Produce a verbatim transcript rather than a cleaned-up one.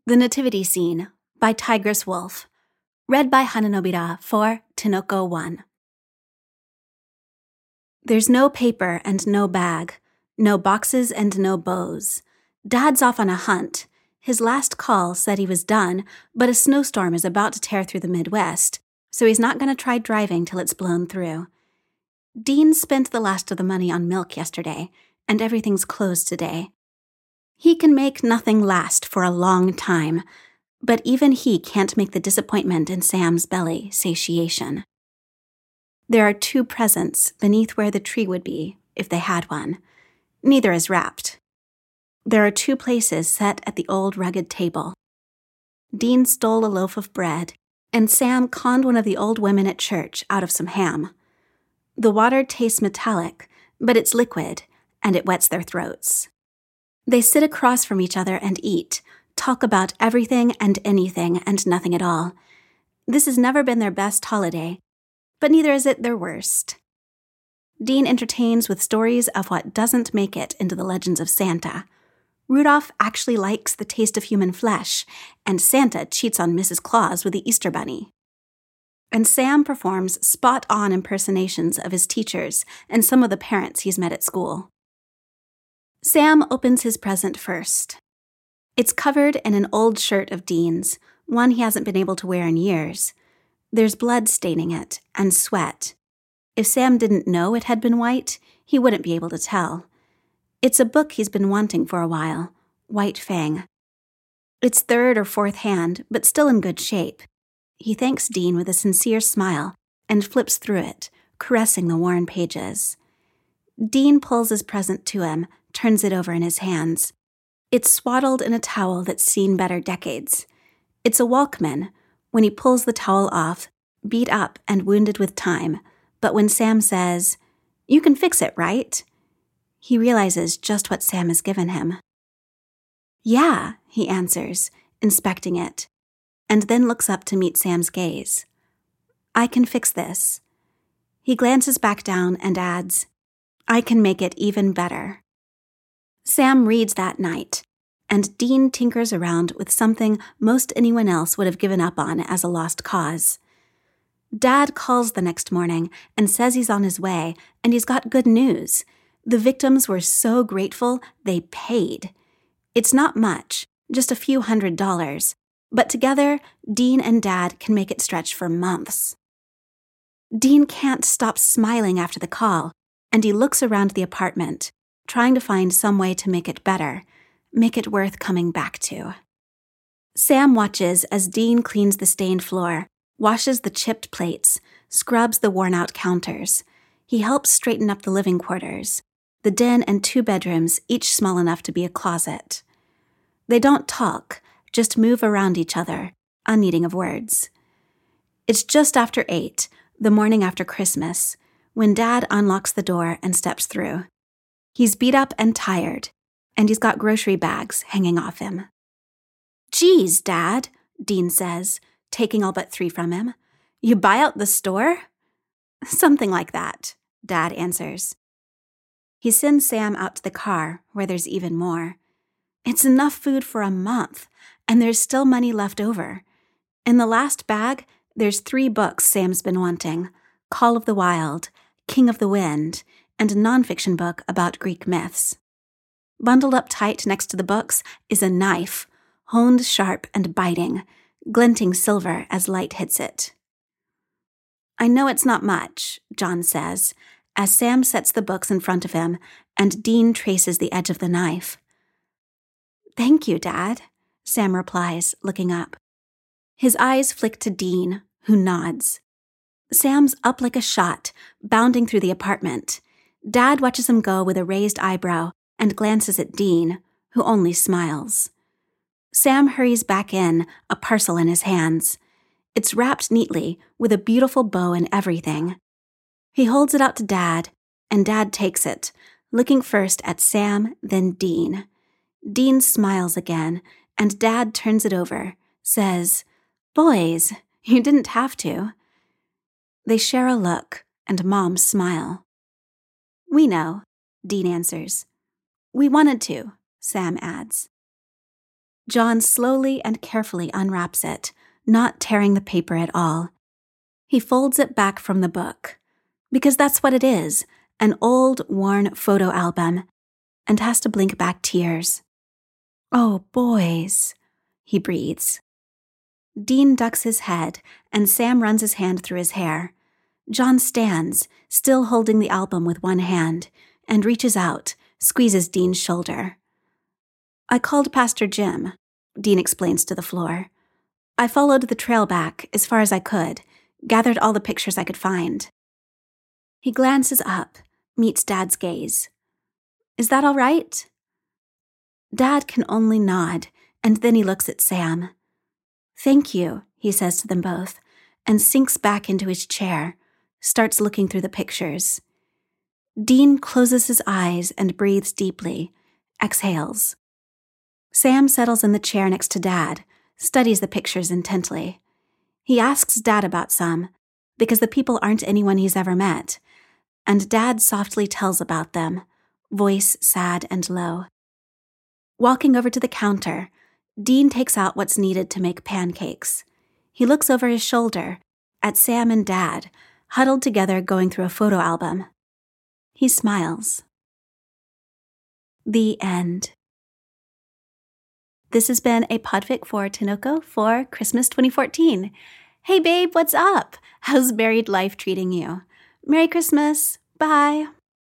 The Nativity Scene by Tigress Wolf. Read by Hananobira for Tinoko one. There's no paper and no bag, no boxes and no bows. Dad's off on a hunt. His last call said he was done, but a snowstorm is about to tear through the Midwest, so he's not going to try driving till it's blown through. Dean spent the last of the money on milk yesterday, and everything's closed today. He can make nothing last for a long time, but even he can't make the disappointment in Sam's belly satiation. There are two presents beneath where the tree would be, if they had one. Neither is wrapped. There are two places set at the old rugged table. Dean stole a loaf of bread, and Sam conned one of the old women at church out of some ham. The water tastes metallic, but it's liquid, and it wets their throats. They sit across from each other and eat, talk about everything and anything and nothing at all. This has never been their best holiday, but neither is it their worst. Dean entertains with stories of what doesn't make it into the legends of Santa. Rudolph actually likes the taste of human flesh, and Santa cheats on Missus Claus with the Easter Bunny. And Sam performs spot-on impersonations of his teachers and some of the parents he's met at school. Sam opens his present first. It's covered in an old shirt of Dean's, one he hasn't been able to wear in years. There's blood staining it, and sweat. If Sam didn't know it had been white, he wouldn't be able to tell. It's a book he's been wanting for a while, White Fang. It's third or fourth hand, but still in good shape. He thanks Dean with a sincere smile and flips through it, caressing the worn pages. Dean pulls his present to him, turns it over in his hands. It's swaddled in a towel that's seen better decades. It's a Walkman. When he pulls the towel off, beat up and wounded with time, but when Sam says, "You can fix it, right?" he realizes just what Sam has given him. "Yeah," he answers, inspecting it, and then looks up to meet Sam's gaze. "I can fix this." He glances back down and adds, "I can make it even better." Sam reads that night, and Dean tinkers around with something most anyone else would have given up on as a lost cause. Dad calls the next morning and says he's on his way, and he's got good news. The victims were so grateful they paid. It's not much, just a few hundred dollars, but together, Dean and Dad can make it stretch for months. Dean can't stop smiling after the call, and he looks around the apartment, trying to find some way to make it better, make it worth coming back to. Sam watches as Dean cleans the stained floor, washes the chipped plates, scrubs the worn-out counters. He helps straighten up the living quarters, the den and two bedrooms, each small enough to be a closet. They don't talk, just move around each other, unneeding of words. It's just after eight, the morning after Christmas, when Dad unlocks the door and steps through. He's beat up and tired, and he's got grocery bags hanging off him. "Geez, Dad," Dean says, taking all but three from him. "You buy out the store?" "Something like that," Dad answers. He sends Sam out to the car, where there's even more. It's enough food for a month, and there's still money left over. In the last bag, there's three books Sam's been wanting: Call of the Wild, King of the Wind, and a nonfiction book about Greek myths. Bundled up tight next to the books is a knife, honed sharp and biting, glinting silver as light hits it. "I know it's not much," John says, as Sam sets the books in front of him and Dean traces the edge of the knife. "Thank you, Dad," Sam replies, looking up. His eyes flick to Dean, who nods. Sam's up like a shot, bounding through the apartment. Dad watches him go with a raised eyebrow and glances at Dean, who only smiles. Sam hurries back in, a parcel in his hands. It's wrapped neatly, with a beautiful bow and everything. He holds it out to Dad, and Dad takes it, looking first at Sam, then Dean. Dean smiles again, and Dad turns it over, says, "Boys, you didn't have to." They share a look, and Moms smile. "We know," Dean answers. "We wanted to," Sam adds. John slowly and carefully unwraps it, not tearing the paper at all. He folds it back from the book, because that's what it is, an old, worn photo album, and has to blink back tears. "Oh, boys," he breathes. Dean ducks his head, and Sam runs his hand through his hair. John stands, still holding the album with one hand, and reaches out, squeezes Dean's shoulder. "I called Pastor Jim," Dean explains to the floor. "I followed the trail back as far as I could, gathered all the pictures I could find." He glances up, meets Dad's gaze. "Is that all right?" Dad can only nod, and then he looks at Sam. "Thank you," he says to them both, and sinks back into his chair, starts looking through the pictures. Dean closes his eyes and breathes deeply, exhales. Sam settles in the chair next to Dad, studies the pictures intently. He asks Dad about some, because the people aren't anyone he's ever met, and Dad softly tells about them, voice sad and low. Walking over to the counter, Dean takes out what's needed to make pancakes. He looks over his shoulder at Sam and Dad, huddled together going through a photo album. He smiles. The end. This has been a podfic for Tinoko for Christmas twenty fourteen. Hey babe, what's up? How's married life treating you? Merry Christmas. Bye.